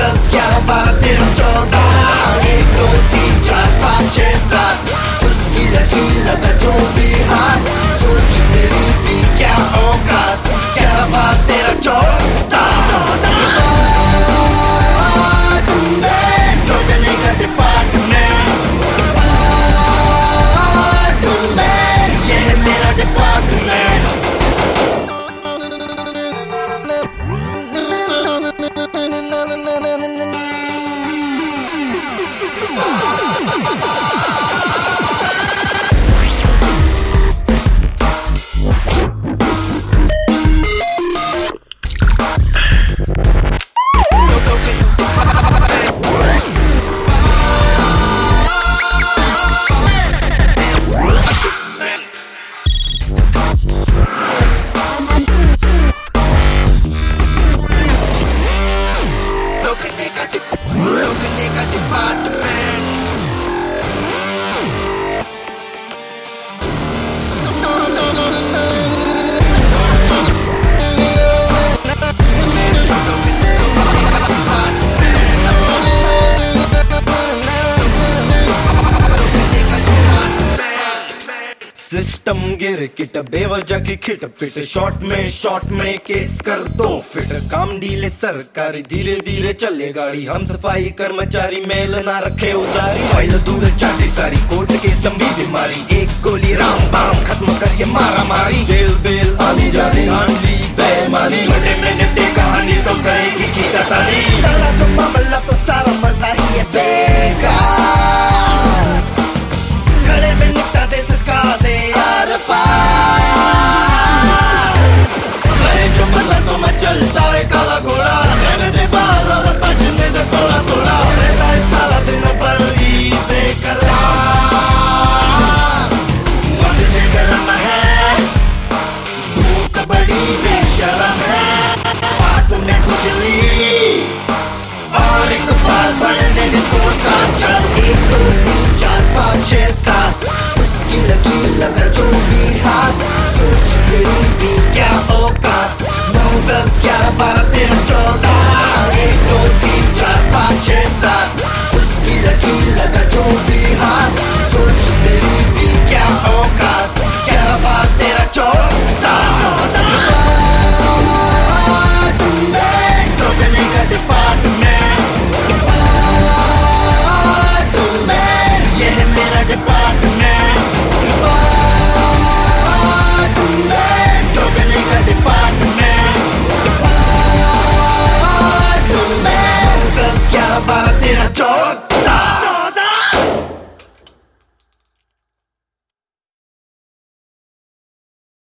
10 11 12 13 14 1 2 3 4 5 6 7 उसकी लगी लगा जो भी हाथ सोच तेरी भी क्या औकात 11 12 13 14 ठोकने का डिपार्टमेंट ये है मेरा डिपार्टमेंट। सिस्टम गिर किट बेवजह की खिट पिट शॉर्ट में केस कर दो फिट काम डीले सरकारी धीरे धीरे चले गाड़ी हम सफाई कर्मचारी मेल ना रखे उधारी फाइल दूर चाटी सारी कोर्ट केस लंबी बीमारी एक गोली राम बाम खत्म करके मारा मारी जेल बेल आनी जानी आंधी बेमानी छोटे में निपटे कहानी तो करेगी खींचातानी डाला जो मामला तो सारा मजा ही है बेकार खड़े में निपटा दे सका दे जो मरना तो मैं चलता है काला घोड़ा रहने दे बाहर और बजने दे थोड़ा थोड़ा रहता है सारा दिन पर ही बेकरार मुझे करना है भूख बड़ी बेशरम है बात में खुजली और एक बार बढ़ने स्कोर का चल 1 2 3 4 5 6 7 उसकी लगी लगा जो भी हाथ सोच तेरी भी क्या औकात 9 10 11